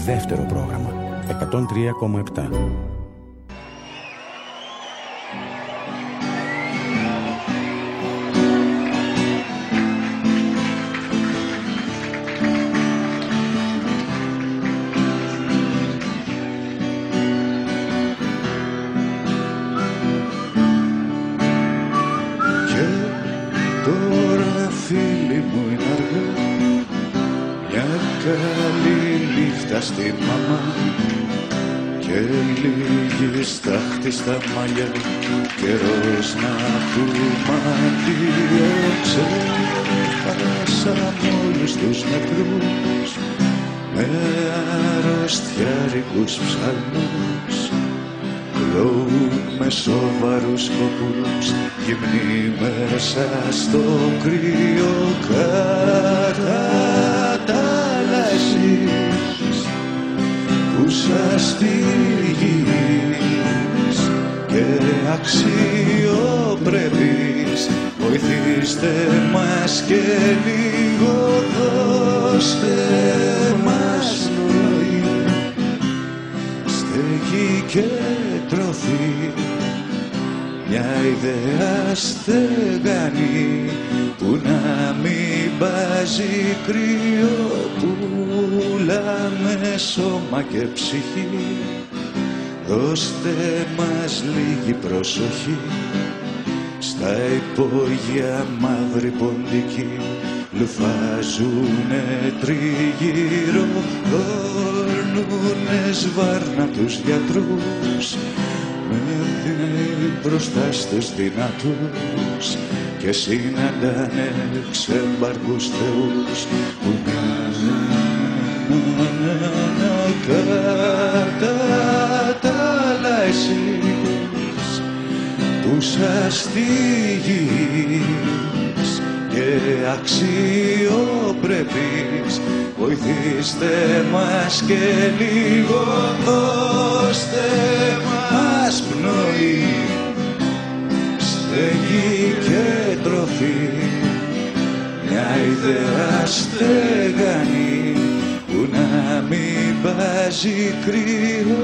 δεύτερο πρόγραμμα 103,7. Στη μαμά και λίγη στάχτη στα μαλλιά, καιρός να πούμε αντίο. Ξέχασαμε όλους τους νεκρούς με αρρωστιάρικους ψαλμούς. Κλώουμε σοβαρούς σκοπούς γυμνοί μέσα στο κρύο. Κατατάλασσεις που σας τυλίγεις και αξιοπρεπείς, βοηθήστε μας και λίγο, δώστε μας πνοή, στέγη και τροφή, μια ιδέα στεγανή που να μην βάζει κρύο. Πουλάμε σώμα και ψυχή, δώστε μας λίγη προσοχή. Στα υπόγεια μαύροι ποντικοί λουφάζουνε τριγύρω, δόρνουνε σβάρνα τους γιατρούς με μπροστά στους δυνατούς και συναντάνε ξεμπαρκούς θεούς που κατατάλασσεις που σας θίγεις και αξιοπρεπείς, βοηθήστε μας και λίγο, δώστε μας πνοή, στέγη και τροφή, μια ιδέα στεγανή που να μην βάζει κρύο.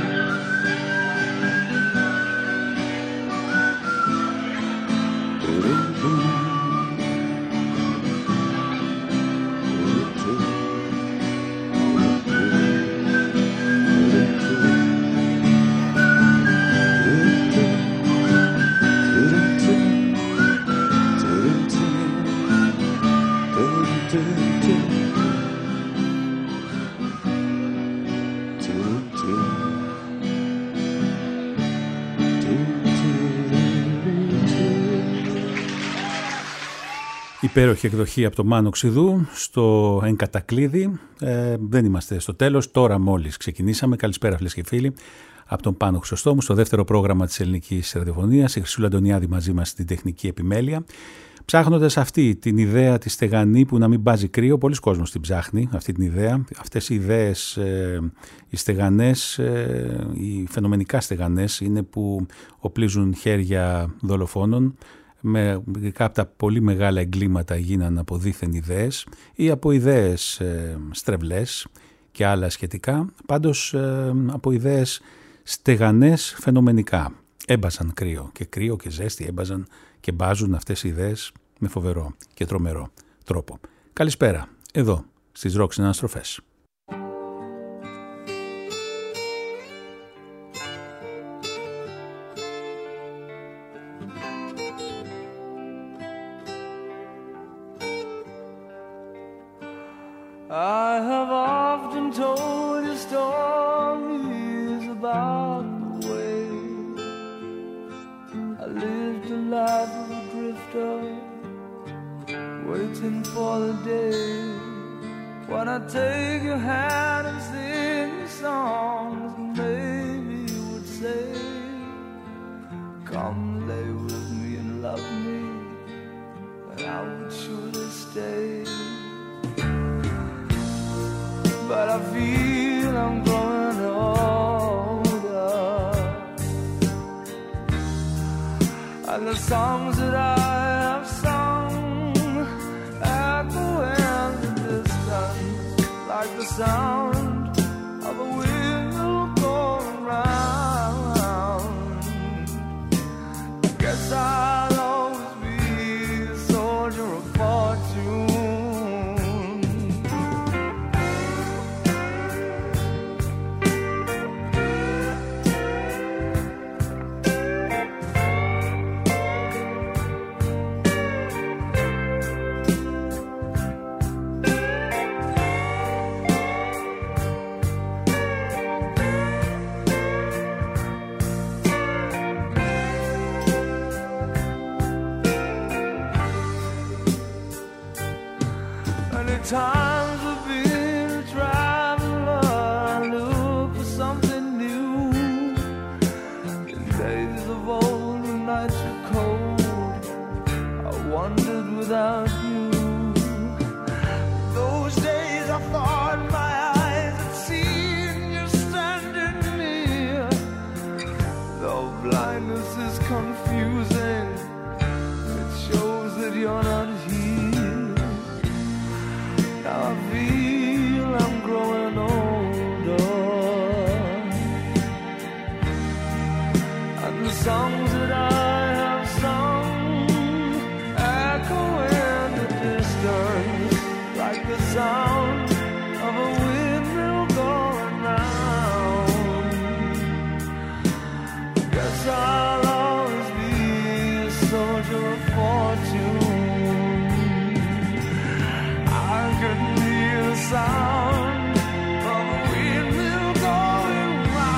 Υπέροχη εκδοχή από το Μάνο Ξηδού στο Εν Κατακλείδη. Δεν είμαστε στο τέλος, τώρα μόλις ξεκινήσαμε. Καλησπέρα φίλες και φίλοι από τον Πάνο Χρυσοστόμου στο δεύτερο πρόγραμμα της ελληνικής ραδιοφωνίας. Η Χρυσούλα Αντωνιάδη μαζί μας στην τεχνική επιμέλεια. Ψάχνοντας αυτή την ιδέα τη στεγανή που να μην μπάζει κρύο, πολλοί κόσμος την ψάχνει αυτή την ιδέα. Αυτές οι ιδέες, οι στεγανές, οι φαινομενικά στεγανές είναι που οπλίζουν χέρια δολοφόνων. Μερικά από τα πολύ μεγάλα εγκλήματα γίναν από δίθεν ιδέες ή από ιδέες στρεβλές και άλλα σχετικά, πάντως από ιδέες στεγανές φαινομενικά. Έμπαζαν κρύο και ζέστη, έμπαζαν και μπάζουν αυτές οι ιδέες με φοβερό και τρομερό τρόπο. Καλησπέρα, εδώ στις Rock Συναναστροφές. I have often told you stories about the way I lived a life of a drifter, waiting for the day when I take your hand and sing songs, and maybe you would say, come lay with me and love me, and I would surely stay. But I feel I'm growing older, and the songs that I have sung echo in the distance like the sound Many times I've been a traveler, look for something new. In days of old, the nights were cold, I wandered without you. Those days I thought my eyes had seen you standing near. Though blindness is confusing, it shows that you're not here. Now I feel I'm growing older, and the songs that I have sung echo in the distance like the sound of a windmill going round. Guess I'll always be a soldier of fortune. I could hear the sound of a windmill going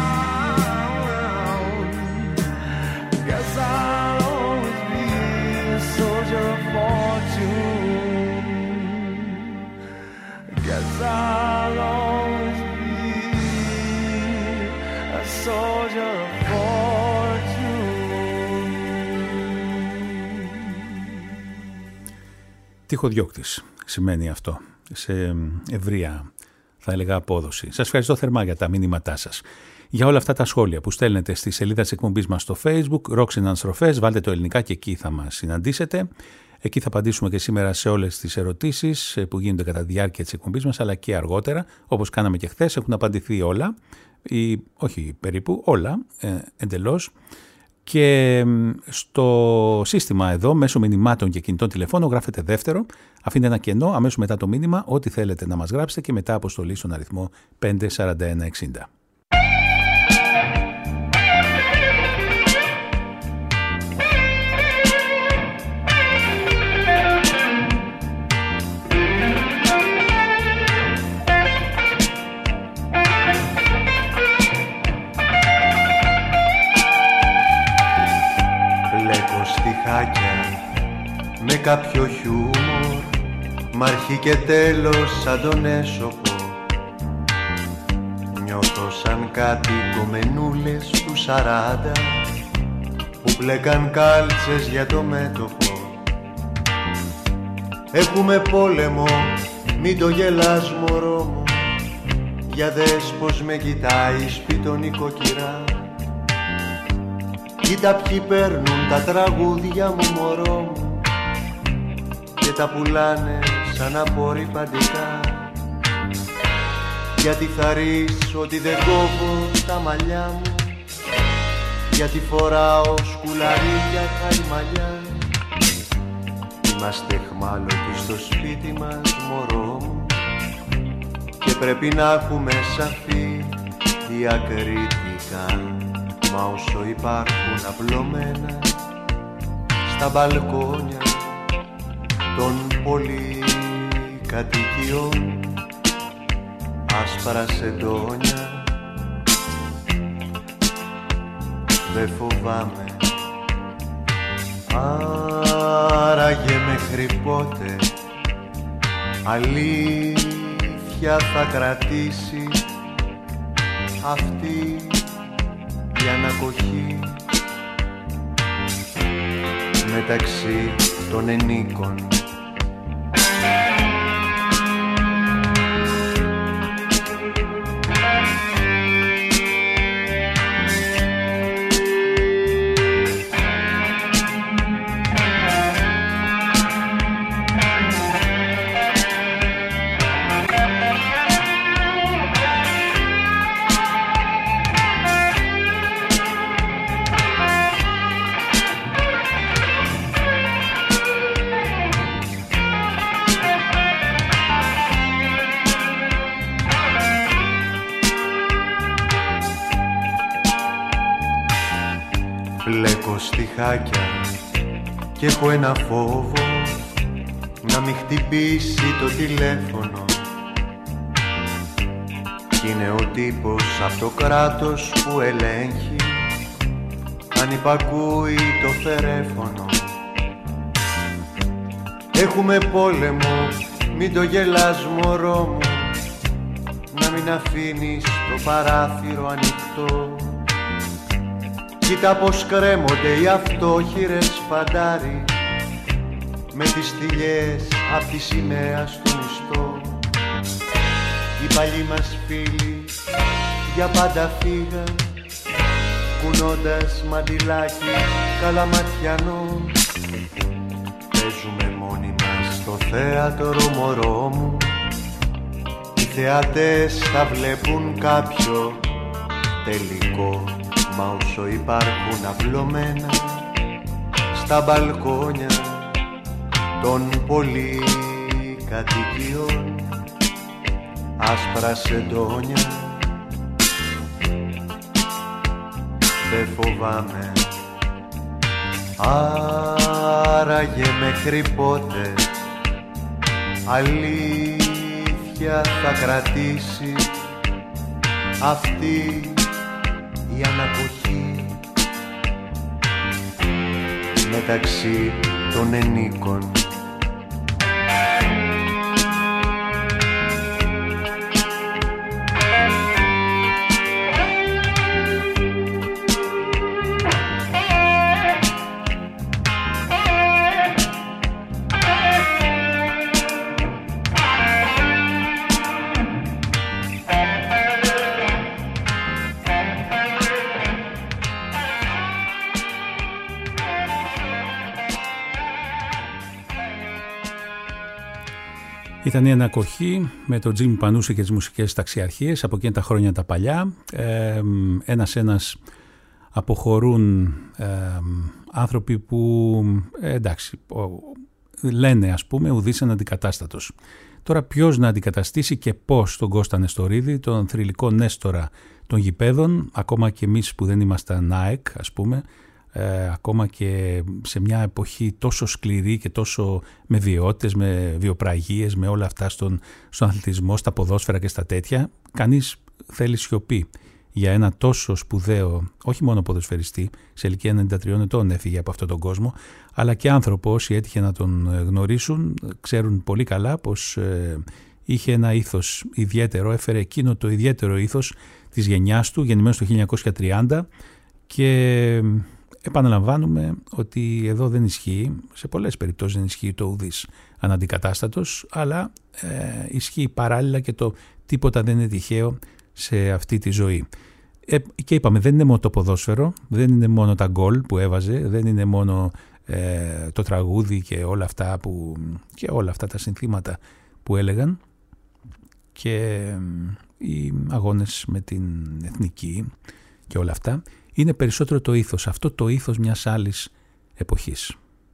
round. Guess I'll always be a soldier of fortune. Guess I'll always be a soldier of fortune. Τυχοδιώκτης σημαίνει αυτό, σε ευρεία θα έλεγα απόδοση. Σας ευχαριστώ θερμά για τα μηνύματά σας. Για όλα αυτά τα σχόλια που στέλνετε στη σελίδα της εκπομπής μας στο Facebook, Ρόξ Αναστροφές, βάλτε το ελληνικά και εκεί θα μας συναντήσετε. Εκεί θα απαντήσουμε και σήμερα σε όλες τις ερωτήσεις που γίνονται κατά τη διάρκεια της εκπομπής μας, αλλά και αργότερα, όπως κάναμε και χθες, έχουν απαντηθεί όλα, ή όχι περίπου, όλα εντελώς. Και στο σύστημα εδώ, μέσω μηνυμάτων και κινητών τηλεφώνων, γράφετε δεύτερο, αφήνετε ένα κενό αμέσως μετά το μήνυμα, ό,τι θέλετε να μας γράψετε και μετά αποστολή στον αριθμό 54160. Με κάποιο χιούμορ, μ' αρχή και τέλος σαν τον Έσωπο. Νιώθω σαν κάτι κομμενούλες του 40 που πλέκαν κάλτσες για το μέτωπο. Έχουμε πόλεμο, μην το γελάς μωρό μου, για δες πως με κοιτάει σπίτο νοικοκυρά. Κοίτα ποιοι παίρνουν τα τραγούδια μου μωρό μου και τα πουλάνε σαν απορριπαντικά. Γιατί θα ρεις ότι δεν κόβω τα μαλλιά μου, γιατί φοράω σκουλαρίκια χαϊμαλιά. Είμαστε εχμάλωτοι στο σπίτι μας μωρό μου και πρέπει να έχουμε σαφή διακριτικά. Μα όσο υπάρχουν απλωμένα στα μπαλκόνια των πολυκατοικιών άσπρα σεντόνια, δεν φοβάμαι. Άραγε μέχρι πότε αλήθεια θα κρατήσει αυτή η ανακοχή μεταξύ των ενίκων. Μπλέκω στιχάκια και έχω ένα φόβο να μην χτυπήσει το τηλέφωνο. Κι είναι ο τύπος απ' το κράτος που ελέγχει αν υπακούει το φερέφωνο. Έχουμε πόλεμο, Μην το γελάς μωρό μου, να μην αφήνεις το παράθυρο ανοιχτό. Κοίτα πως κρέμονται οι αυτόχειρες φαντάροι με τις θηλιές απ' τη σημαία στο μισθό. Οι παλιοί μας φίλοι για πάντα φύγαν, κουνώντας μαντιλάκι καλαματιανό. Παίζουμε μόνοι μας στο θέατρο μωρό μου, οι θεατές θα βλέπουν κάποιο τελικό. Μα όσο υπάρχουν απλωμένα στα μπαλκόνια των πολυκατοικιών άσπρα σεντόνια, δεν φοβάμαι. Άραγε μέχρι πότε αλήθεια θα κρατήσει αυτή η ανακοχή μεταξύ των ενίκων. Ήταν η ανακοχή με τον Τζίμι Πανούση και τις μουσικές ταξιαρχίες από εκείνα τα χρόνια τα παλιά. Ένας αποχωρούν άνθρωποι που εντάξει λένε ας πούμε ουδής αναντικατάστατος. Τώρα ποιος να αντικαταστήσει και πώς τον Κώστα Νεστορίδη, τον θρυλικό Νέστορα των γηπέδων, ακόμα και εμείς που δεν ήμασταν ΑΕΚ ας πούμε, ακόμα και σε μια εποχή τόσο σκληρή και τόσο με βιαιότητες, με βιοπραγίες, με όλα αυτά στον αθλητισμό, στα ποδόσφαιρα και στα τέτοια, κανείς θέλει σιωπή για ένα τόσο σπουδαίο, όχι μόνο ποδοσφαιριστή, σε ηλικία 93 ετών έφυγε από αυτόν τον κόσμο, αλλά και άνθρωπο, όσοι έτυχε να τον γνωρίσουν, ξέρουν πολύ καλά πως είχε ένα ήθος ιδιαίτερο, έφερε εκείνο το ιδιαίτερο ήθος της γενιάς του, γεννημένος το 1930, και επαναλαμβάνουμε ότι εδώ δεν ισχύει, σε πολλές περιπτώσεις δεν ισχύει το ουδής αναντικατάστατος, αλλά ισχύει παράλληλα και το τίποτα δεν είναι τυχαίο σε αυτή τη ζωή. Και είπαμε, δεν είναι μόνο το ποδόσφαιρο, δεν είναι μόνο τα γκολ που έβαζε, δεν είναι μόνο το τραγούδι και όλα αυτά τα συνθήματα που έλεγαν, και οι αγώνες με την εθνική και όλα αυτά. Είναι περισσότερο το ήθος, αυτό το ήθος μιας άλλης εποχής.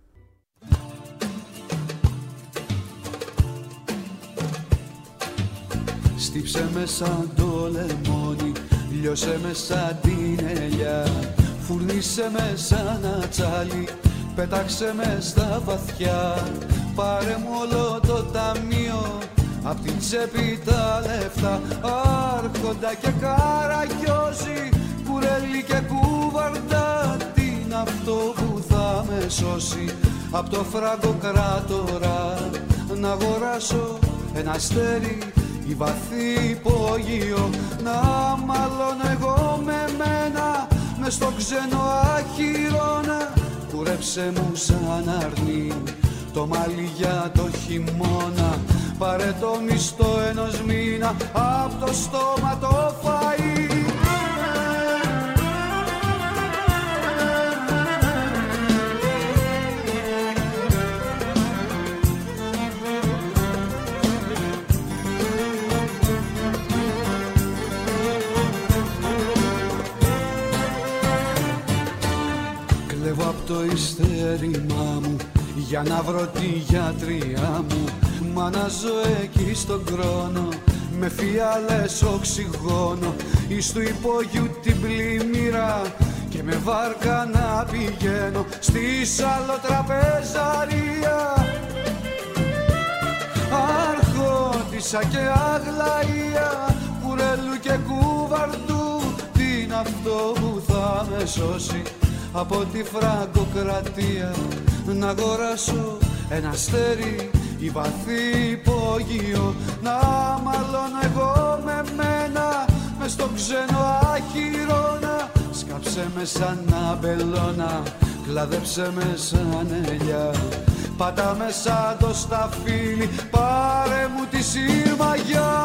Στύψε με σαν το λεμόνι, λιώσε με σαν την ελιά, φουρνίσε με σαν ατσάλι, πέταξε με στα βαθιά. Πάρε μου όλο το ταμείο, απ' την τσέπη τα λεφτά, άρχοντα και καραγιόζη, κουρέλι και κουβαρντά. Τι είναι αυτό που θα με σώσει απ' το φραγκοκράτορα, να αγοράσω ένα αστέρι ή βαθύ υπόγειο, να μαλώνω εγώ με μένα μες στο ξένο αχυρώνα. Κουρέψε μου σαν αρνί το μαλλί για το χειμώνα, πάρε το μισθό ενός μήνα απ' το στόμα το φαΐ. Κλέβω απ' το ειστέρημά μου για να βρω τη γιατριά μου, μα να ζω εκεί στον χρόνο με φιάλες οξυγόνο, εις του υπόγειου την πλημμύρα και με βάρκα να πηγαίνω στη σαλοτραπεζαρία. Αρχόντισσα και Αγλαία, κουρέλου και κουβαρντού, τι είναι αυτό που θα με σώσει από τη φραγκοκρατία, να αγοράσω ένα αστέρι ή η βαθύ υπόγειο. Να μαλώνω εγώ με μένα μες στο ξένο αχυρώνα. Σκάψε με σαν αμπελώνα, κλάδεψε με σαν ελιά. Πάτα με σαν το σταφύλι, πάρε μου τη σύρμαγιά.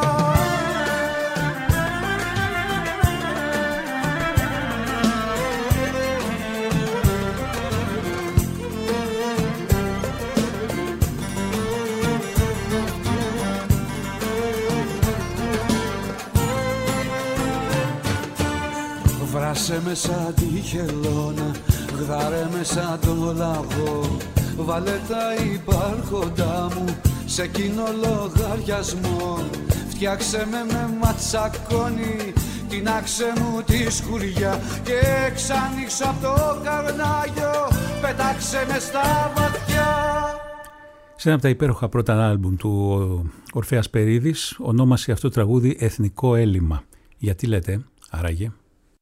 Βράσε με σαν τη χελώνα, γδάρε με σαν το λαγό. Βάλε τα υπάρχοντά μου σε κοινό λογαριασμό. Φτιάξε με ματσακόνι, τινάξε μου τη σκουριά. Και ξανοίξω απ' το καρνάγιο, πετάξε με στα βαθιά. Σε ένα από τα υπέροχα πρώτα άλμπουμ του Ορφέας Περίδης ονόμασε αυτό το τραγούδι Εθνικό Έλλειμμα. Γιατί λέτε, άραγε?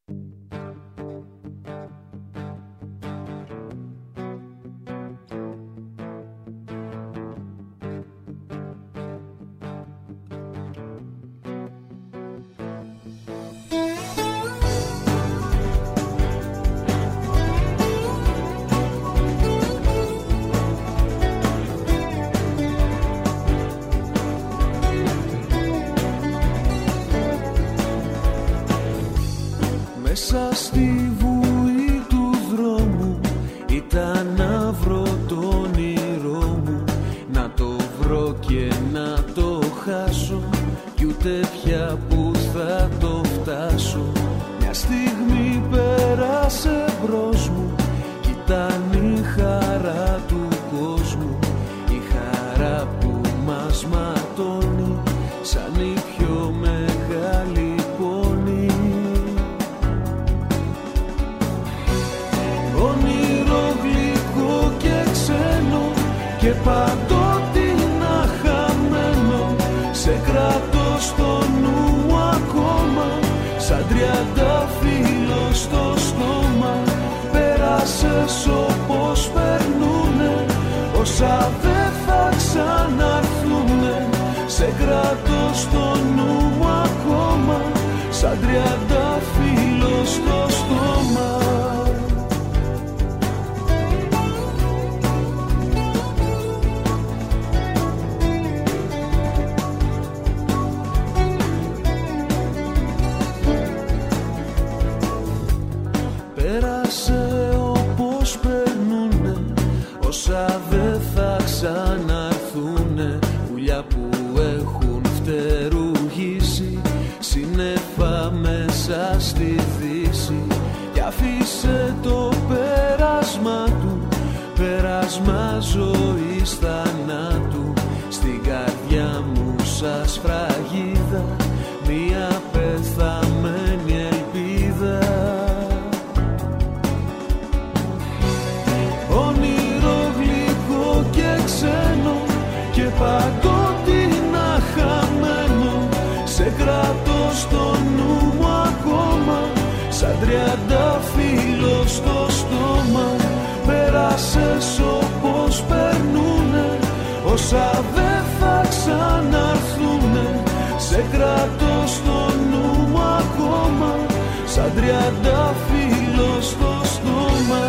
Μέσα στη βουή του δρόμου ήταν να βρω το όνειρό μου, να το βρω και να το χάσω, κι ούτε πια που θα το φτάσω. Μια στιγμή πέρασε μπρος μου κι ήταν η χαρά του κόσμου, η χαρά που μας ματώνει σαν η πιο μεγάλη πόνη. Όνειρο γλυκό και ξένο και παντότινα χαμένο, σε κρατώ στο νου ακόμα, σαν τριαντάφυλλο στο στόμα. Πέρασες όπως περνούνε όσα δεν θα ξαναρθούνε, σε κρατώ στο νου ακόμα, σαν τριαντάφυλλο στο στόμα. Όσα δεν θα ξαναρθούνε, πουλιά που έχουν φτερουγήσει, σύννεφα μέσα στη δύση. Κι αφήσε το πέρασμα του, πέρασμα ζωής θανάτου, στην καρδιά μου σαν σφραγίδα, μια πεθαμένη ελπίδα. Και παντότινα χαμένο, σε κρατώ στο νου μου ακόμα, σαν τριαντάφυλλο στο στόμα. Πέρασες όπως περνούνε όσα δεν θα ξαναρθούνε, σε κρατώ στο νου μου ακόμα, σαν τριαντάφυλλο στο στόμα.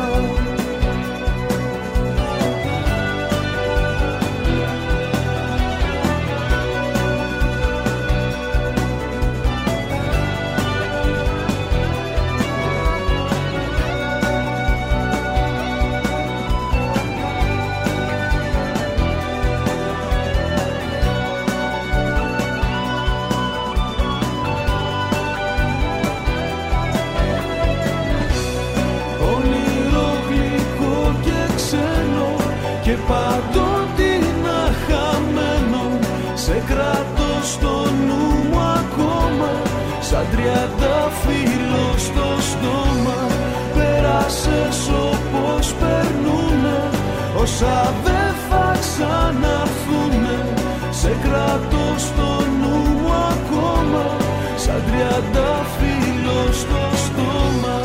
Και παντότινα χαμένο, σε κρατώ στο νου μου ακόμα, σαν τριαντάφυλλο στο στόμα. Πέρασες όπως περνούνε όσα δεν θα ξαναρθούνε, σε κρατώ στο νου μου ακόμα, σαν τριαντάφυλλο στο στόμα.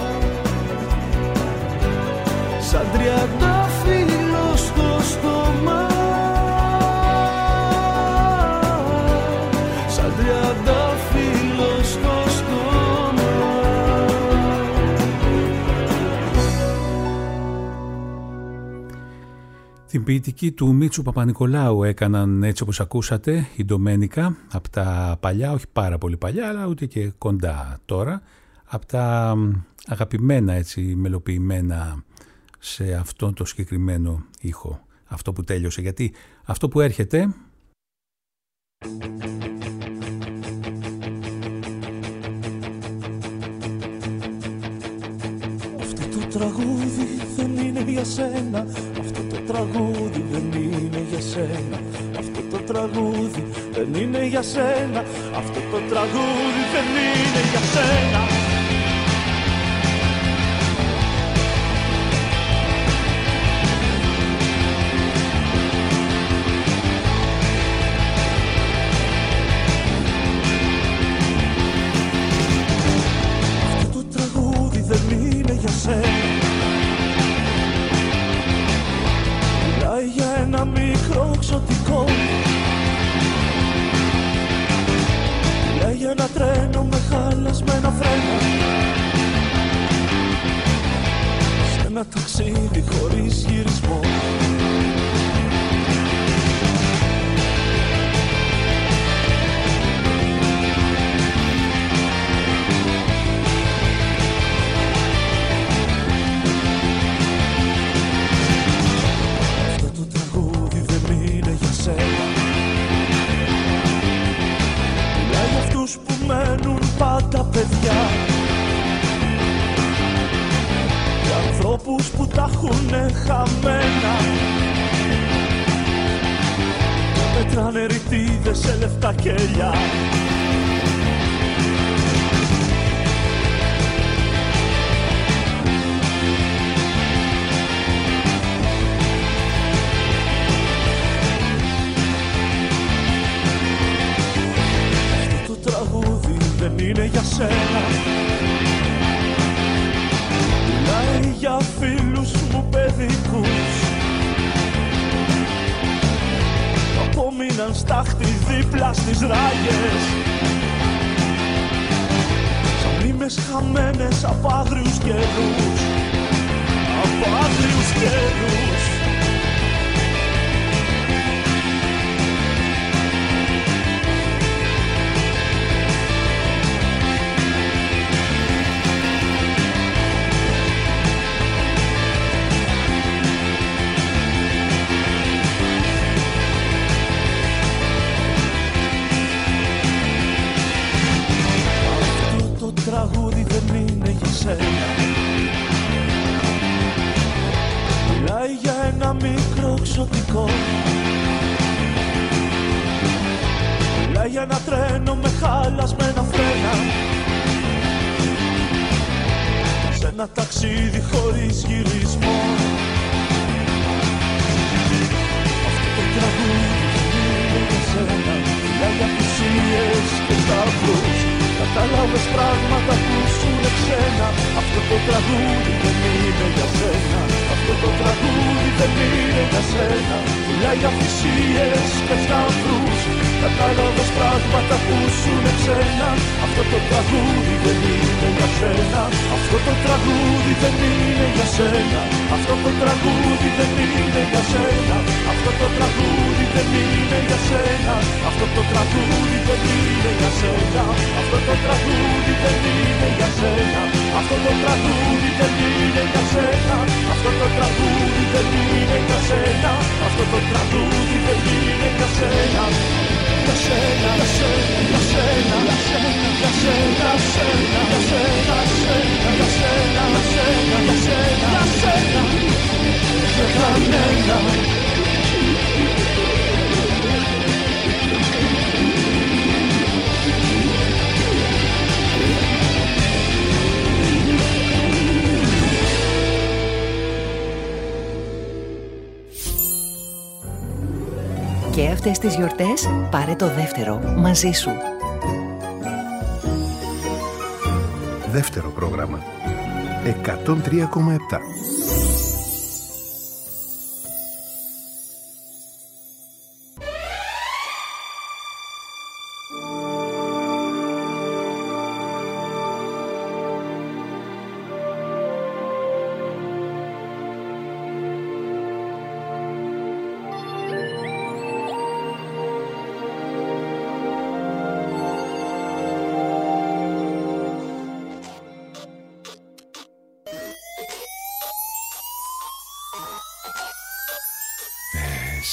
Σαν τριαντάφυλλο στο στόμα. Την ποιητική του Μίτσου Παπανικολάου έκαναν, έτσι όπως ακούσατε, η Ντομένικα, από τα παλιά, όχι πάρα πολύ παλιά, αλλά ούτε και κοντά τώρα, από τα αγαπημένα, έτσι, μελοποιημένα σε αυτό το συγκεκριμένο ήχο, αυτό που τέλειωσε. Γιατί αυτό που έρχεται... Αυτό το τραγούδι δεν είναι για σένα. Αυτό το τραγούδι δεν είναι για σένα. Αυτό το τραγούδι δεν είναι για σένα. Αυτό το τραγούδι δεν είναι για σένα. Αυτό το τραγούδι δεν είναι για σένα. Μιλάει για ένα μικρό ξωτικό. Μιλάει για ένα τρένο με χαλασμένα φρένα. Σε ένα ταξίδι χωρίς γυρισμό. Πάντα παιδιά, για ανθρώπους που τα έχουνε χαμένα και μετράνε ρητίδες σε λεφτά κελιά. Δεν είναι για σένα. Μιλάει για φίλους μου παιδικούς που απόμειναν στάχτη δίπλα στις ράγες, σαν μνήμες χαμένες από άγριους καιρούς. Από άγριους καιρούς. Τραγούδι δεν είναι για σένα. Μιλάει για ένα μικρό ξωτικό. Μιλάει για ένα τρένο με χαλασμένα φρένα. Σε ένα ταξίδι χωρίς γυρισμό. Αυτό το τραγούδι δεν είναι για σένα. Μιλάει για θυσίες και σταυρούς. Κατάλαβες πράγματα που σου είναι ξένα. Αυτό το τραγούδι δεν είναι για σένα. Αυτό το τραγούδι δεν είναι για σένα. Μιλάει για θυσίες και σταυρούς. Κατάλαβες πράγματα που σου είναι ξένα. Αυτό το τραγούδι δεν είναι για σένα. Αυτό το τραγούδι δεν είναι για σένα. Αυτό το τραγούδι δεν είναι για σένα. Αυτό το τραγούδι δεν είναι για σένα. Αυτό το τραγούδι δεν είναι για σένα. Αυτό το τραγούδι δεν είναι για σένα. Αυτό το τραγούδι δεν είναι για σένα. Αυτό το τραγούδι δεν είναι για σένα. Αυτό το τραγούδι δεν είναι για σένα. Για σένα, για σένα, για σένα, για σένα, για σένα, για σένα, για σένα, για σένα, για σένα, για σένα, για κανένα. Και αυτές τις γιορτές πάρε το δεύτερο μαζί σου. Δεύτερο πρόγραμμα 103,7.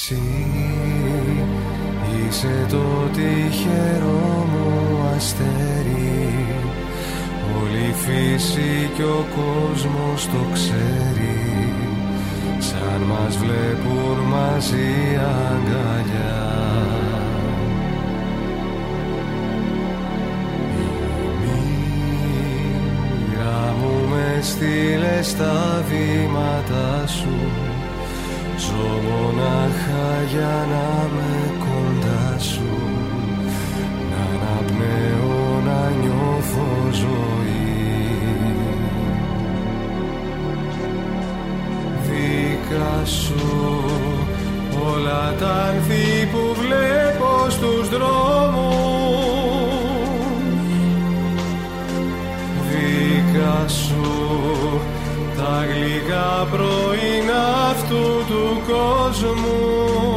Εσύ είσαι το τυχερό μου αστέρι, όλη η φύση κι ο κόσμος το ξέρει, σαν μας βλέπουν μαζί αγκαλιά. Στείλε στα βήματα σου, ζω μονάχα για να με κοντά σου, να αναπνέω, να νιώθω ζωή. Δικά σου όλα τα άνθη που βλέπω στους δρόμους, δικά σου τα γλυκά πρωινά αυτού του κόσμου.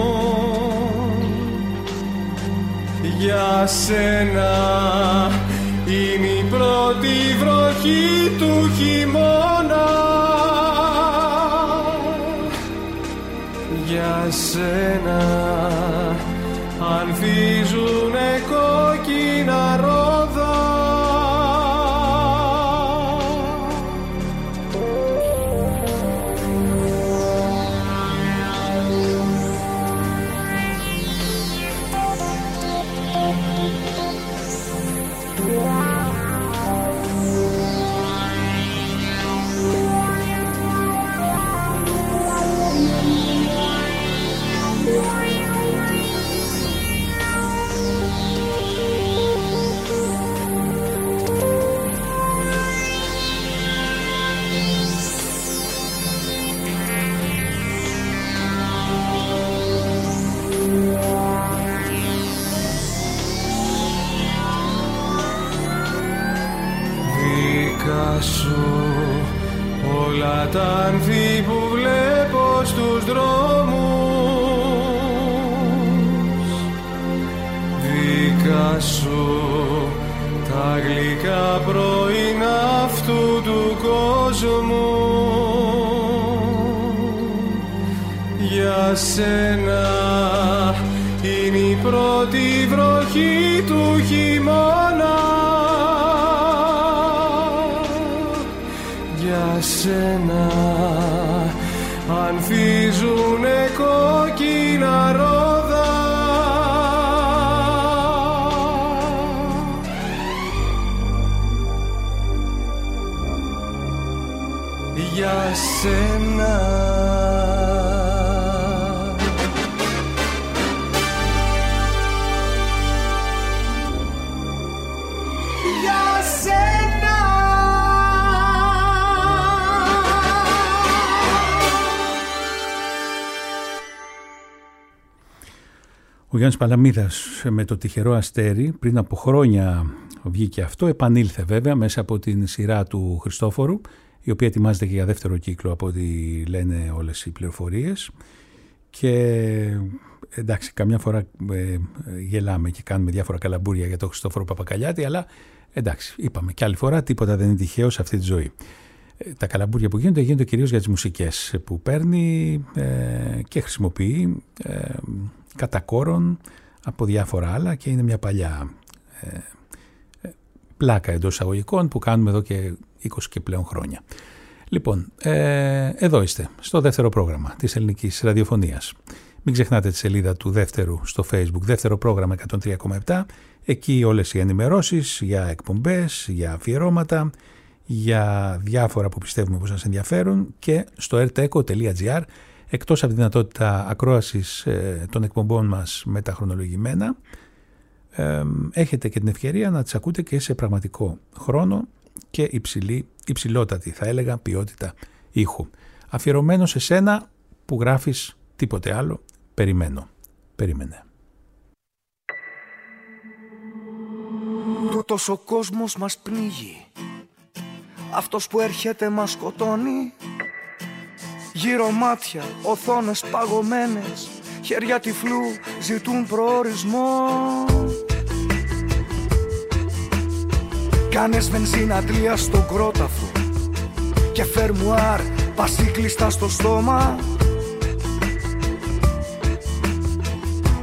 Για σένα είναι η πρώτη βροχή του χειμώνα, για σένα ανθίζουνε κόκκινα ρόδα. Όλα τα άνθη που βλέπω στους δρόμους, δικά σου τα γλυκά πρωινά αυτού του κόσμου. Για σένα είναι η πρώτη βροχή του χειμώνα, για σένα ανθίζουνε κόκκινα ρόδα. Για σένα Ο Γιάννης Παλαμίδας με το τυχερό αστέρι, πριν από χρόνια βγήκε αυτό, επανήλθε βέβαια μέσα από την σειρά του Χριστόφορου, η οποία ετοιμάζεται και για δεύτερο κύκλο από ό,τι λένε όλες οι πληροφορίες. Και εντάξει, καμιά φορά γελάμε και κάνουμε διάφορα καλαμπούρια για τον Χριστόφορο Παπακαλιάτη, αλλά εντάξει, είπαμε και άλλη φορά, τίποτα δεν είναι τυχαίο σε αυτή τη ζωή. Τα καλαμπούρια που γίνονται κυρίως για τις μουσικές που παίρνει και χρησιμοποιεί κατά κόρον από διάφορα άλλα, και είναι μια παλιά πλάκα εντός εισαγωγικών που κάνουμε εδώ και 20 και πλέον χρόνια. Λοιπόν, εδώ είστε στο δεύτερο πρόγραμμα της ελληνικής ραδιοφωνίας. Μην ξεχνάτε τη σελίδα του δεύτερου στο Facebook, δεύτερο πρόγραμμα 103,7. Εκεί όλες οι ενημερώσεις για εκπομπές, για αφιερώματα, για διάφορα που πιστεύουμε πως σας ενδιαφέρουν, και στο rteco.gr, εκτός από τη δυνατότητα ακρόασης των εκπομπών μας με τα χρονολογημένα, έχετε και την ευκαιρία να τις ακούτε και σε πραγματικό χρόνο και υψηλότατη, θα έλεγα, ποιότητα ήχου. Αφιερωμένο σε σένα που γράφεις τίποτε άλλο, περιμένω. Περίμενε. Τούτος ο κόσμος μας πνίγει, αυτός που έρχεται μας σκοτώνει. Γύρω μάτια, οθόνες παγωμένες, χέρια τυφλού ζητούν προορισμό. Κάνες βενζίνα αντλία στον κρόταφο και φερμουάρ πασίκλειστα στο στόμα.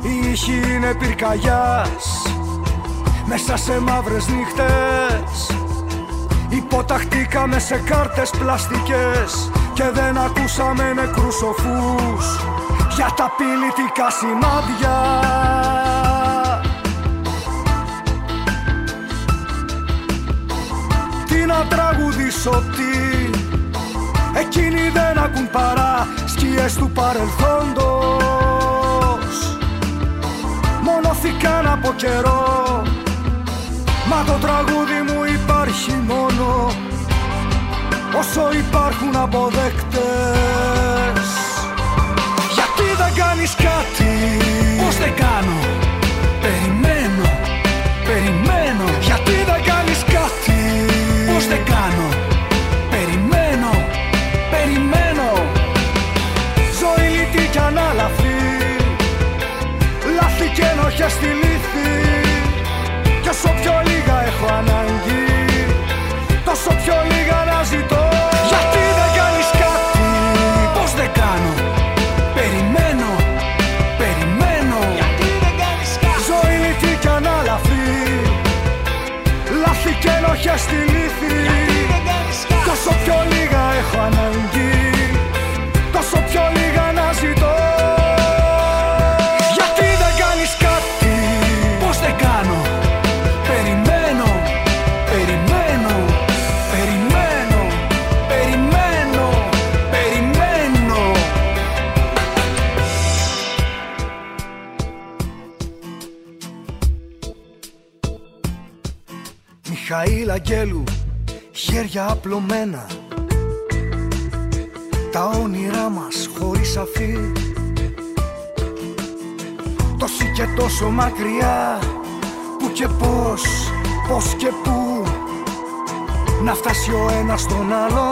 Η ήχη είναι πυρκαγιάς μέσα σε μαύρες νύχτες. Υποταχτήκαμε σε κάρτες πλαστικές και δεν ακούσαμε νεκρούς σοφούς για τα απειλητικά σημάδια. Τι να τραγουδήσω, τι εκείνοι δεν ακούν παρά σκιές του παρελθόντος. Μονοθήκαν από καιρό, μα το τραγούδι μου υπάρχει μόνο όσο υπάρχουν αποδέκτες. Γιατί δεν κάνεις κάτι? Πώς δεν κάνω? Περιμένω, περιμένω. Γιατί δεν κάνεις κάτι? Πώς δεν κάνω? Περιμένω, περιμένω. Ζωή λύτη κι ανάλαφη, λάθη και ενοχές στη λύθη. Κι όσο πιο λίγα έχω ανάγκη, τόσο πιο λίγα να ζητώ. Γιατί δεν κάνεις κάτι? Πώς δεν κάνω? Περιμένω, περιμένω. Γιατί δεν κάνεις κάτι? Ζωή λύτη κι ανάλαφη, λάθη και ενοχές στη λύθη. Γιατί δεν κάνεις κάτι? Κι όσο πιο λίγα έχω ανάγκη, τόσο πιο λίγα να ζητώ. Γιατί δεν κάνεις κάτι? Πώς δεν κάνω? Περιμένω, περιμένω, περιμένω, περιμένω, περιμένω. Μιχαήλ Αγγέλου, χέρια απλωμένα, τα όνειρά μας χωρίς αφή. Τόσοι και τόσο μακριά, που και πώς, πώς και πού, να φτάσει ο ένας στον άλλον.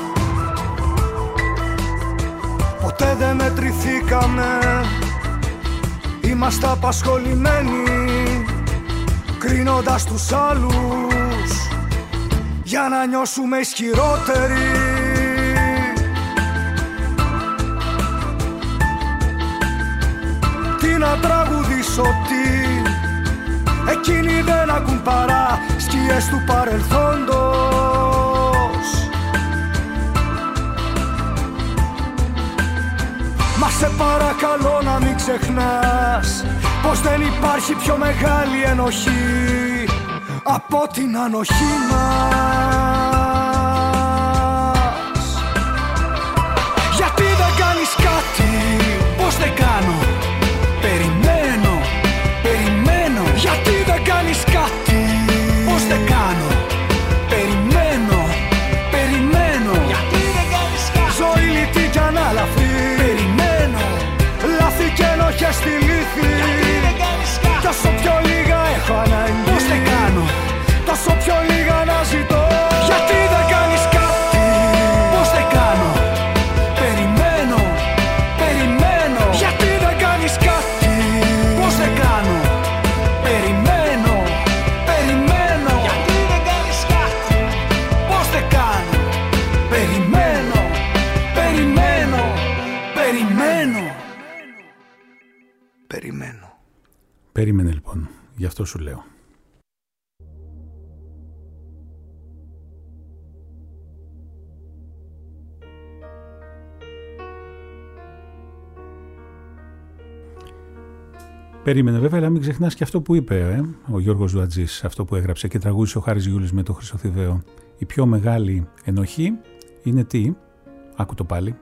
Ποτέ δεν μετρηθήκαμε, είμαστε απασχολημένοι κρίνοντας τους άλλους για να νιώσουμε ισχυρότεροι. Τι να τραγουδήσω, τι εκείνοι δεν ακούν παρά σκιές του παρελθόντος. Μα σε παρακαλώ να μην ξεχνάς πως δεν υπάρχει πιο μεγάλη ενοχή από την ανοχή μας. Γιατί δεν κάνεις κάτι? Πώς δεν κάνω? Περιμένω, περιμένω. Γιατί δεν κάνεις κάτι? Πώς δεν κάνω? Περιμένω, περιμένω. Γιατί δεν κάνεις κάτι? Ζωή λυτή κι ανάλαφη, Περιμένω. λάθη και ενοχές στη λύθη. Γιατί δεν κάνεις κάτι? Τόσο πιο λίγα έχω ανάγκη, Πώς δεν κάνω? τόσο πιο λίγα να ζητώ. Γιατί δεν κάνεις κάτι? Πώς δεν κάνω? Περιμένω, περιμένω. Γιατί δεν κάνεις κάτι? Πώς δεν κάνω? Περιμένω, περιμένω. Γιατί δεν κάνεις κάτι? Πώς δεν κάνω? Περιμένω, περιμένω, περιμένω. Περιμένω. Περίμενε λοιπόν, γι' αυτό σου λέω. Περίμενε βέβαια, αλλά μην ξεχνάς και αυτό που είπε ο Γιώργος Δουατζής, αυτό που έγραψε και τραγούδισε ο Χάρης Γιούλης με το Χρυσοθηβαίο. Η πιο μεγάλη ενοχή είναι τι? Άκου το πάλι.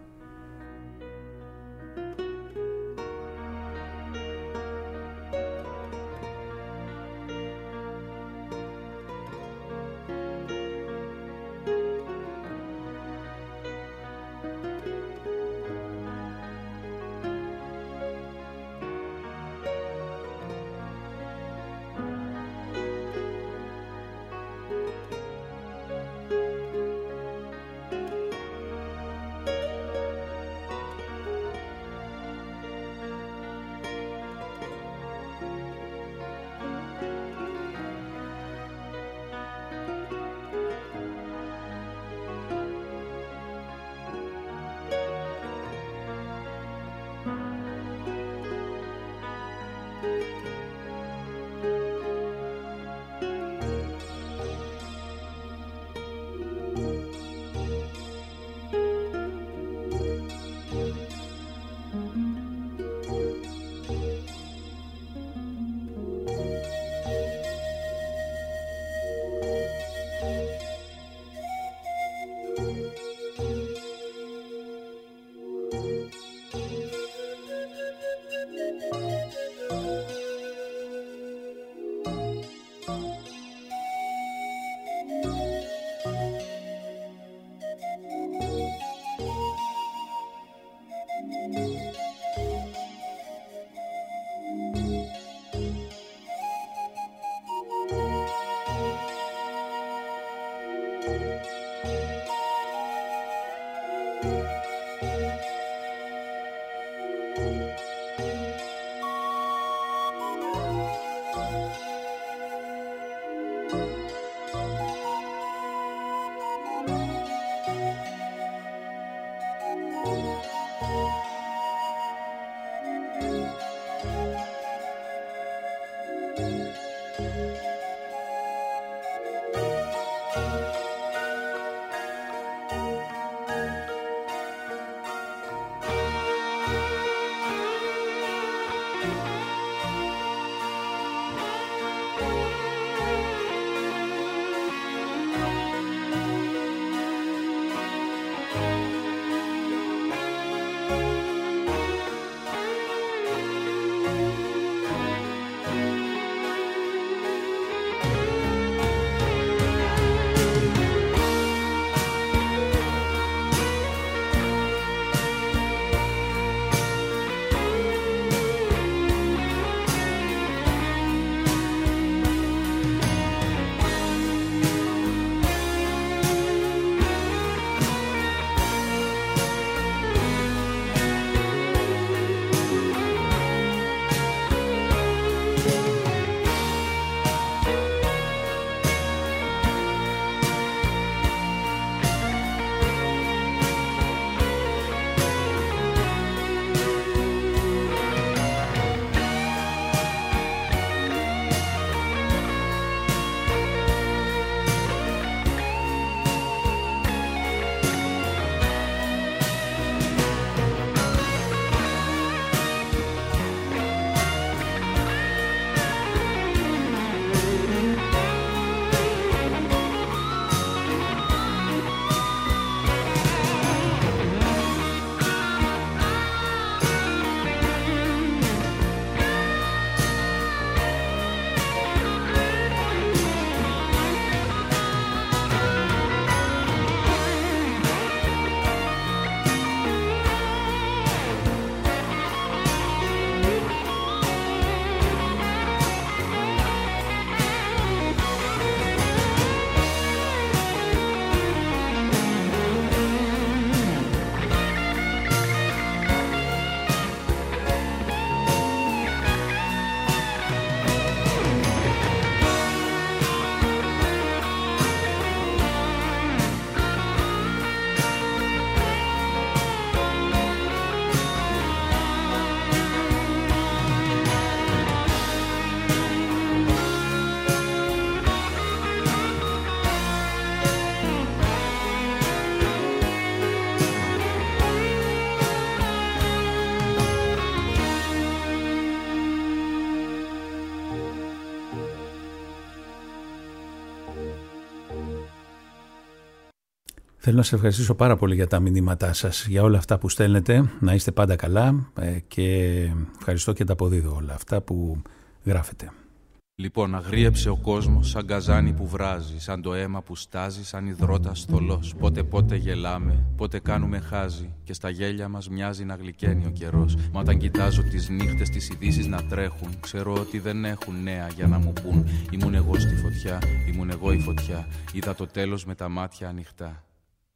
Θέλω να σας ευχαριστήσω πάρα πολύ για τα μηνύματά σας, για όλα αυτά που στέλνετε, να είστε πάντα καλά και ευχαριστώ και τα αποδίδω όλα αυτά που γράφετε. Λοιπόν, αγρίεψε ο κόσμος σαν καζάνι που βράζει, σαν το αίμα που στάζει, σαν υδρότας θολός. Πότε γελάμε, πότε κάνουμε χάζι και στα γέλια μας μοιάζει να γλυκαίνει ο καιρός. Μα όταν κοιτάζω τις νύχτες, τις ειδήσεις να τρέχουν, ξέρω ότι δεν έχουν νέα για να μου πούν. Ήμουν εγώ στη φωτιά, ήμουν εγώ η φωτιά, είδα το τέλος με τα μάτια ανοιχτά.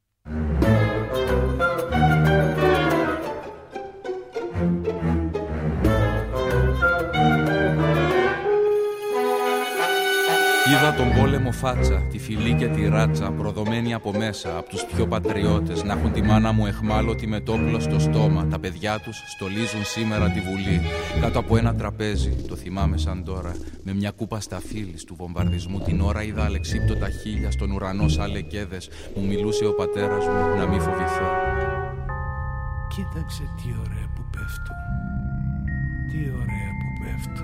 Είδα τον πόλεμο φάτσα, τη φυλή και τη ράτσα, προδομένη από μέσα, από τους πιο πατριώτες, να έχουν τη μάνα μου εχμάλωτη με το όπλο στο στόμα. Τα παιδιά τους στολίζουν σήμερα τη Βουλή, κάτω από ένα τραπέζι, το θυμάμαι σαν τώρα, με μια κούπα σταφύλης του βομβαρδισμού. Την ώρα είδα αλεξίπτωτα χείλια στον ουρανό σαν λεκέδες, μου μιλούσε ο πατέρας μου να μη φοβηθώ. Κοίταξε τι ωραία που πέφτουν, τι ωραία που πέφτουν.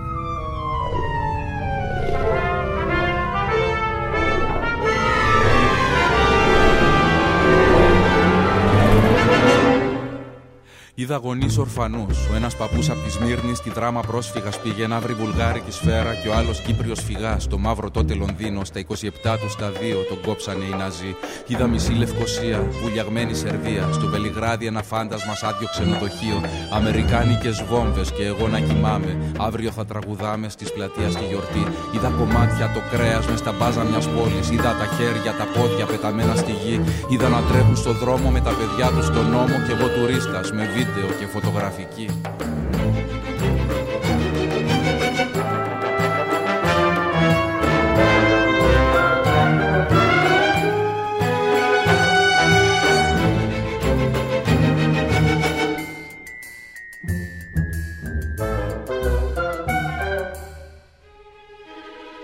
Είδα γονείς ορφανούς. Ο ένας παππούς απ' τη Σμύρνη στη δράμα πρόσφυγας πήγε να βρει βουλγάρικη σφαίρα και ο άλλος Κύπριος φυγάς. Στο μαύρο τότε Λονδίνο, στα 27 του στα 2 τον κόψανε οι Ναζί. Είδα μισή Λευκοσία, βουλιαγμένη Σερβία. Στο Βελιγράδι ένα φάντασμα σ' άδειο ξενοδοχείο. Αμερικάνικες βόμβες και εγώ να κοιμάμαι. Αύριο θα τραγουδάμε στις πλατείας τη γιορτή. Είδα κομμάτια το κρέας μες στα μπάζα μιας πόλης. Είδα τα χέρια, τα πόδια πεταμένα στη γη. Είδα να τρέχουν στο δρόμο με τα παιδιά τους στον νόμο και εγώ τουρίστας με βίντεο και φωτογραφική.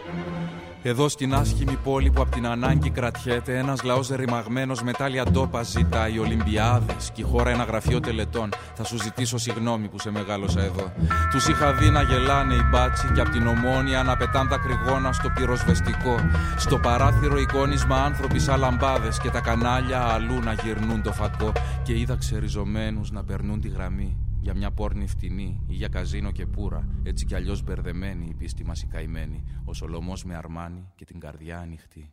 Εδώ στην άσχημη πόλη που απ' την ανάγκη κρατιέται, ένας λαός ρημαγμένος με τάλια ντόπα ζητάει Ολυμπιάδες και η χώρα ένα γραφείο τελετών. Θα σου ζητήσω συγγνώμη που σε μεγάλωσα εδώ. Τους είχα δει να γελάνε οι μπάτσι και απ' την Ομόνια να πετάν τα κρυγόνα στο πυροσβεστικό. Στο παράθυρο εικόνισμα άνθρωποι σαν λαμπάδες και τα κανάλια αλλού να γυρνούν το φακό. Και είδα ξεριζωμένους να περνούν τη γραμμή. Για μια πόρνη φτηνή ή για καζίνο και πουρα. Έτσι κι αλλιώς μπερδεμένη η πίστη μας η καημένη. Ο Σολομός με αρμάνι και την καρδιά ανοιχτή.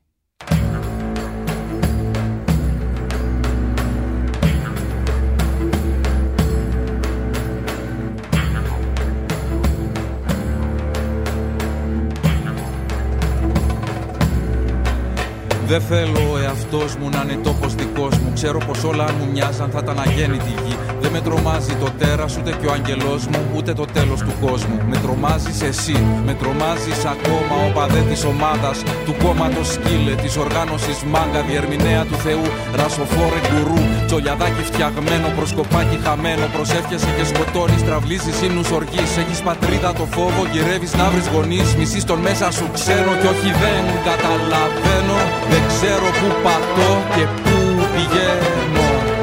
Δεν θέλω ο εαυτός μου να είναι τόπος δικός μου. Ξέρω πως όλα αν μου μοιάζαν θα ήταν αγέννητη γη. Δεν με τρομάζει το τέρας ούτε και ο αγγελός μου, ούτε το τέλος του κόσμου. Με τρομάζεις εσύ, με τρομάζεις ακόμα ο παδέ της ομάδας, του κόμματος σκύλε, της οργάνωσης μάγκα, διερμηνέα του Θεού, ρασοφόρε γκουρού, τσολιαδάκι φτιαγμένο, προσκοπάκι χαμένο. Προσεύχεσαι και σκοτώνεις, τραυλίζεις ύμνους οργής. Έχεις πατρίδα το φόβο, γυρεύεις να βρεις γονείς. Μισείς τον μέσα σου ξένο κι όχι δεν καταλαβαίνω. Δεν ξέρω πού πατώ και πού πηγαίνω.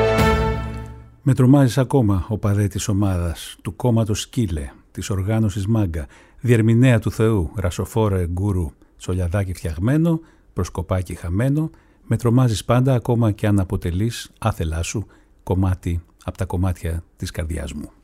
Με τρομάζεις ακόμα ο παδέ της ομάδας, του κόμματος σκύλε, της οργάνωσης μάγκα, διερμηνέα του Θεού, ρασοφόρε γκουρού, τσολιαδάκι φτιαγμένο, προσκοπάκι χαμένο. Με τρομάζεις πάντα ακόμα και αν αποτελείς άθελά σου κομμάτι από τα κομμάτια της καρδιάς μου.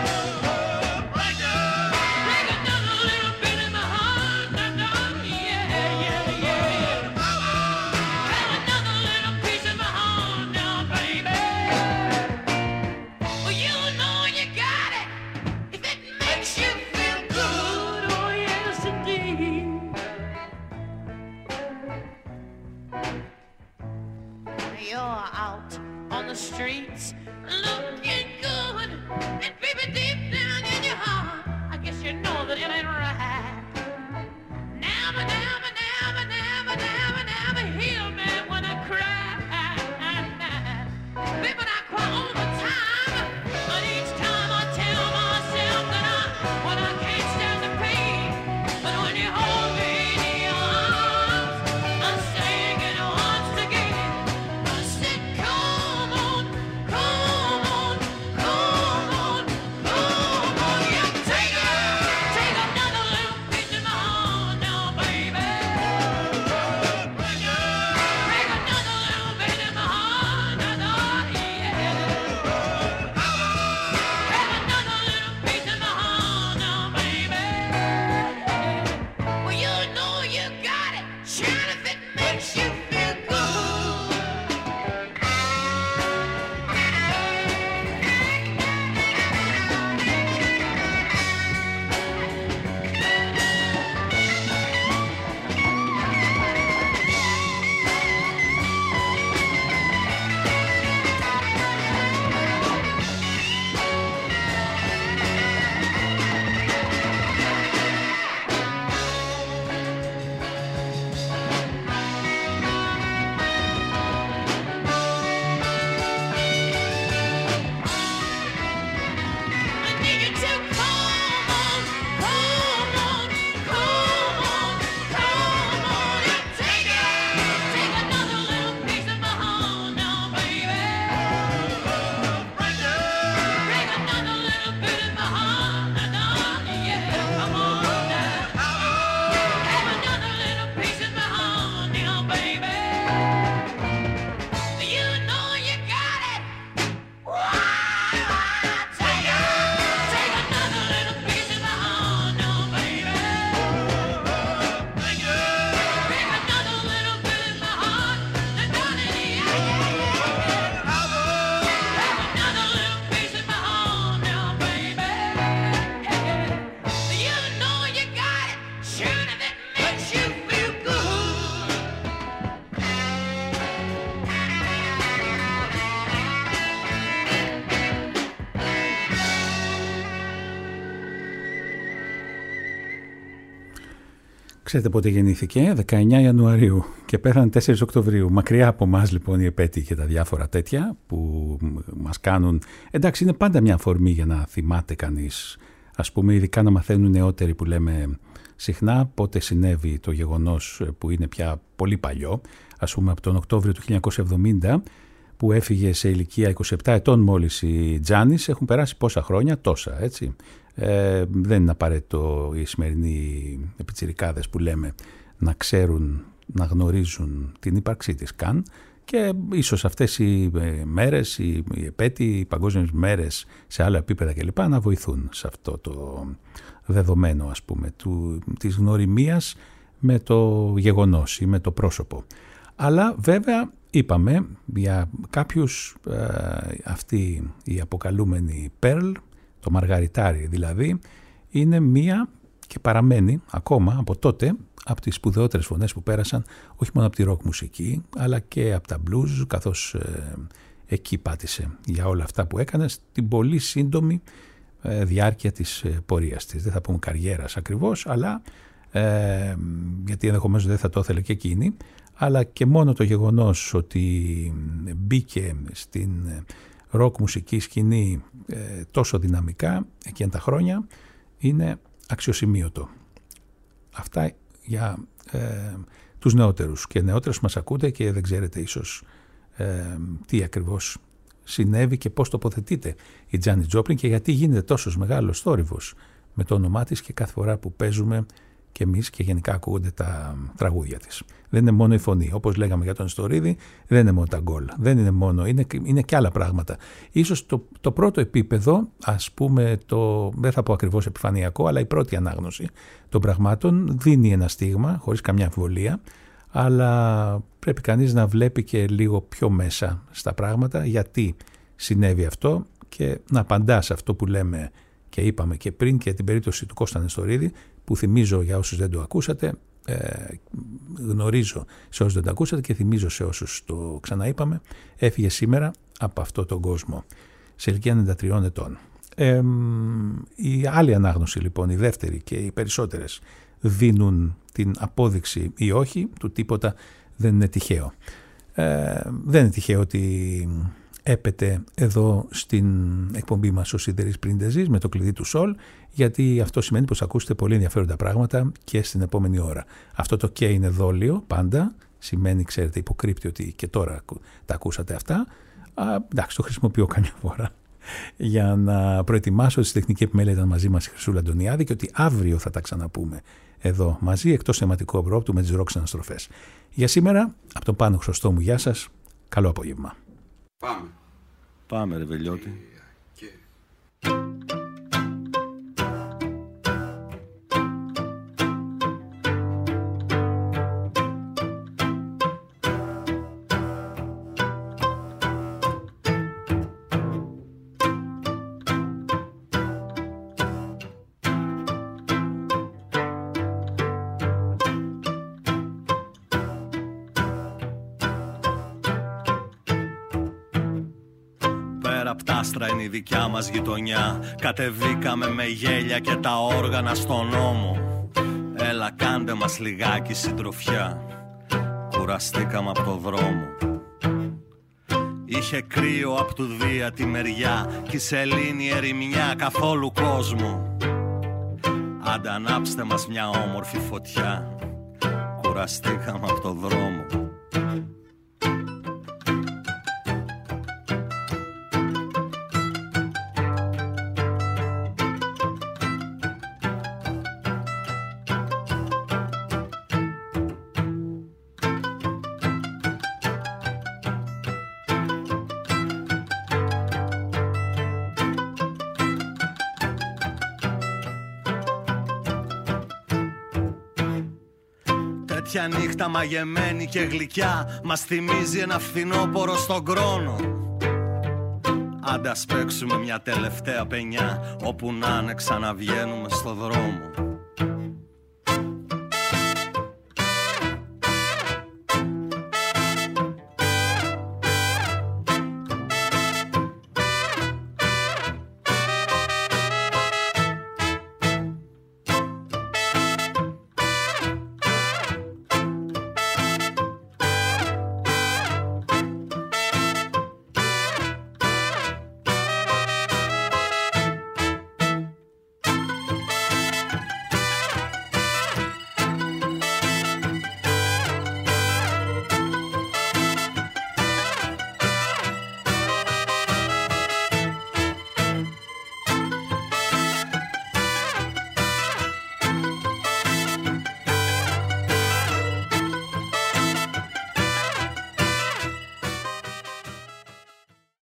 Yeah. Ξέρετε πότε γεννήθηκε? 19 Ιανουαρίου και πέθανε 4 Οκτωβρίου. Μακριά από εμάς λοιπόν οι επέτειοι και τα διάφορα τέτοια που μας κάνουν. Εντάξει, είναι πάντα μια αφορμή για να θυμάται κανείς. Ας πούμε, ειδικά να μαθαίνουν νεότεροι που λέμε συχνά πότε συνέβη το γεγονός που είναι πια πολύ παλιό. Ας πούμε από τον Οκτώβριο του 1970 που έφυγε σε ηλικία 27 ετών μόλις η Τζάνις, έχουν περάσει πόσα χρόνια? Τόσα, έτσι. Δεν είναι απαραίτητο οι σημερινοί επιτσιρικάδες που λέμε να ξέρουν, να γνωρίζουν την ύπαρξή της καν, και ίσως αυτές οι μέρες, οι επέτειοι, οι παγκόσμιες μέρες σε άλλα επίπεδα κλπ. Να βοηθούν σε αυτό το δεδομένο, ας πούμε, της γνωριμίας με το γεγονός ή με το πρόσωπο. Αλλά βέβαια είπαμε για κάποιους αυτοί οι αποκαλούμενοι Pearl, το μαργαριτάρι δηλαδή, είναι μία και παραμένει ακόμα από τότε από τις σπουδαιότερες φωνές που πέρασαν, όχι μόνο από τη ροκ μουσική αλλά και από τα blues, καθώς εκεί πάτησε για όλα αυτά που έκανε στην πολύ σύντομη διάρκεια της πορείας της. Δεν θα πούμε καριέρας ακριβώς, αλλά γιατί ενδεχομένως δεν θα το ήθελε και εκείνη, αλλά και μόνο το γεγονός ότι μπήκε στην ροκ μουσική σκηνή τόσο δυναμικά εκείνα τα χρόνια είναι αξιοσημείωτο. Αυτά για τους νεότερους και νεότερους μας ακούτε και δεν ξέρετε ίσως τι ακριβώς συνέβη και πώς τοποθετείται η Τζάνις Τζόπλιν και γιατί γίνεται τόσος μεγάλος θόρυβος με το όνομά της και κάθε φορά που παίζουμε και εμείς και γενικά ακούγονται τα τραγούδια της. Δεν είναι μόνο η φωνή. Όπως λέγαμε για τον Ιστορίδη, δεν είναι μόνο τα γκολ. Δεν είναι μόνο, είναι και άλλα πράγματα. Ίσως το πρώτο επίπεδο, ας πούμε, δεν θα πω ακριβώς επιφανειακό, αλλά η πρώτη ανάγνωση των πραγμάτων δίνει ένα στίγμα, χωρίς καμιά αμφιβολία, αλλά πρέπει κανείς να βλέπει και λίγο πιο μέσα στα πράγματα, γιατί συνέβη αυτό και να απαντά σε αυτό που λέμε και είπαμε και πριν και την περίπτωση του Κώστα Νεστορίδη, που θυμίζω για όσους δεν το ακούσατε, γνωρίζω σε όσους δεν το ακούσατε και θυμίζω σε όσους το ξαναείπαμε, έφυγε σήμερα από αυτό τον κόσμο σε ηλικία 93 ετών. Η άλλη ανάγνωση λοιπόν, η δεύτερη και οι περισσότερες δίνουν την απόδειξη ή όχι του τίποτα δεν είναι τυχαίο. Δεν είναι τυχαίο ότι έπεται εδώ στην εκπομπή μας ο Σιδερής Πριντεζής με το κλειδί του Σολ, γιατί αυτό σημαίνει πως ακούσετε πολύ ενδιαφέροντα πράγματα και στην επόμενη ώρα. Αυτό το και είναι δόλιο πάντα, σημαίνει, ξέρετε, υποκρύπτει ότι και τώρα τα ακούσατε αυτά. Εντάξει, το χρησιμοποιώ καμιά φορά για να προετοιμάσω ότι στη τεχνική επιμέλεια ήταν μαζί μας η Χρυσούλα Αντωνιάδη και ότι αύριο θα τα ξαναπούμε εδώ μαζί, εκτός θεματικού απρόπτου με τις ροκ αναστροφές. Για σήμερα, από τον Πάνο Χρωστόμου, γεια σας, καλό απόγευμα. Πάμε ρε Βελιώτη. Είναι η δικιά μας γειτονιά. Κατεβήκαμε με γέλια και τα όργανα στον ώμο. Έλα κάντε μας λιγάκι συντροφιά. Κουραστήκαμε από το δρόμο. Είχε κρύο απ' του Δία τη μεριά κι η σελήνη ερημιά καθόλου κόσμο. Άντε ανάψτε μας μια όμορφη φωτιά. Κουραστήκαμε από το δρόμο. Τέτοια νύχτα μαγεμένη και γλυκιά μας θυμίζει ένα φθινόπωρο στον χρόνο. Άντε ας παίξουμε μια τελευταία πενιά, όπου να είναι ξαναβγαίνουμε στο δρόμο.